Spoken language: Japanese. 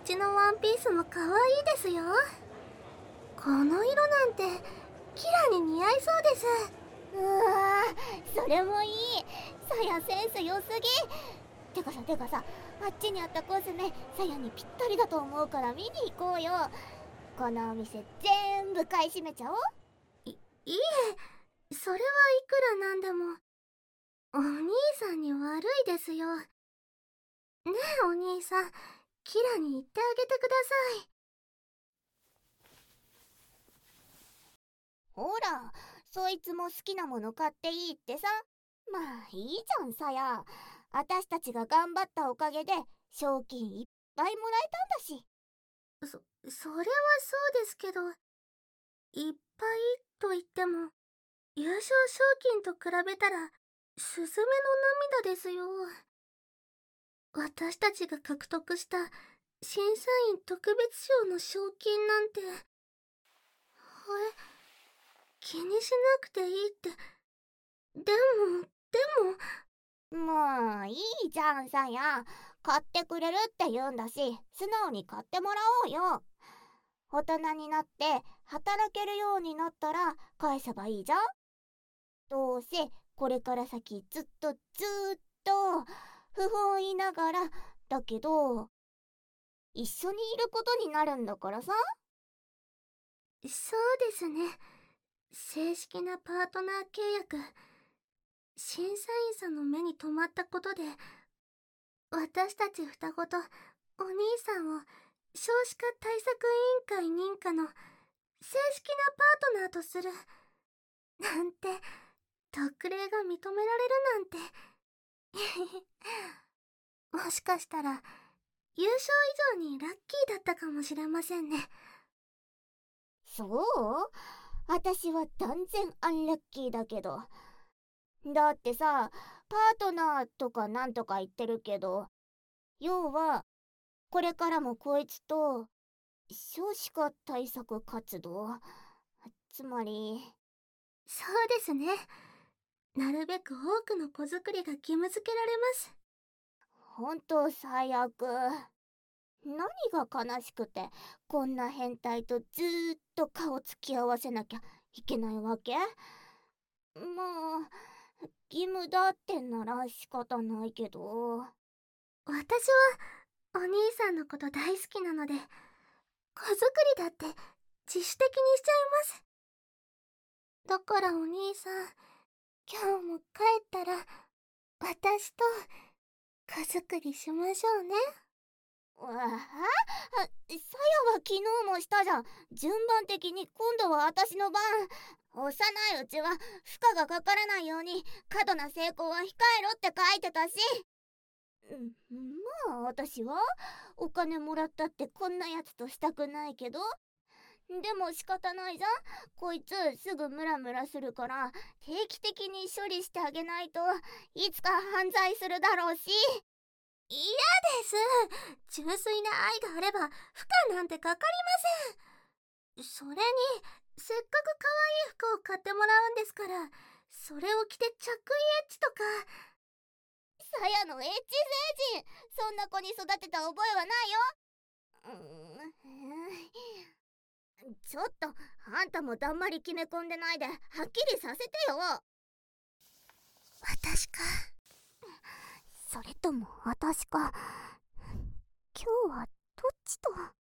ちのワンピースも可愛いですよ。この色なんてキラに似合いそうです。 それもいい。さやセンス良すぎ。てかさ、あっちにあったコスメさやにぴったりだと思うから見に行こうよ。このお店全部買い占めちゃおう。 いえ、それはいくらなんでもお兄さんに悪いですよ。ねえお兄さん、キラに言ってあげてください。 ほら、そいつも好きなもの買っていいってさ。まあいいじゃんさや。私たちが頑張ったおかげで賞金いっぱいもらえたんだし。 それはそうですけど、いっぱいと言っても優勝賞金と比べたらスズメの涙ですよ。私たちが獲得した審査員特別賞の賞金なんて、気にしなくていいって。でももういいじゃんさや。買ってくれるって言うんだし、素直に買ってもらおうよ。大人になって働けるようになったら返せばいいじゃん。どうせこれから先ずっと不本意ながらだけど一緒にいることになるんだからさ。 そうですね。正式なパートナー契約、審査員さんの目に留まったことで、私たち双子とお兄さんを少子化対策委員会認可の正式なパートナーとするなんて、特例が認められるなんてもしかしたら優勝以上にラッキーだったかもしれませんね。 そう？私は断然アンラッキーだけど。だってさ、パートナーとかなんとか言ってるけど、要はこれからもこいつと少子化対策活動、つまり。 そうですね。なるべく多くの子作りが義務付けられます。 ほんと最悪。何が悲しくてこんな変態とずーっと顔つき合わせなきゃいけないわけ？まあ義務だってんなら仕方ないけど。 私はお兄さんのこと大好きなので、子作りだって自主的にしちゃいます。だからお兄さん、今日も帰ったら私と子作りしましょうね。 さやは昨日もしたじゃん。順番的に今度は私の番。幼いうちは負荷がかからないように過度な成功は控えろって書いてたし。まあ私はお金もらったってこんなやつとしたくないけど、でも仕方ないじゃん。こいつすぐムラムラするから定期的に処理してあげないといつか犯罪するだろうし。 嫌です。純粋な愛があれば負荷なんてかかりません。それにせっかく可愛い服を買ってもらうんですから、それを着て着衣エッチとか。 さやのエッチ星人、そんな子に育てた覚えはないよ。ちょっとあんたもだんまり決め込んでないではっきりさせてよ。 私か、 それとも私か。今日はどっちと。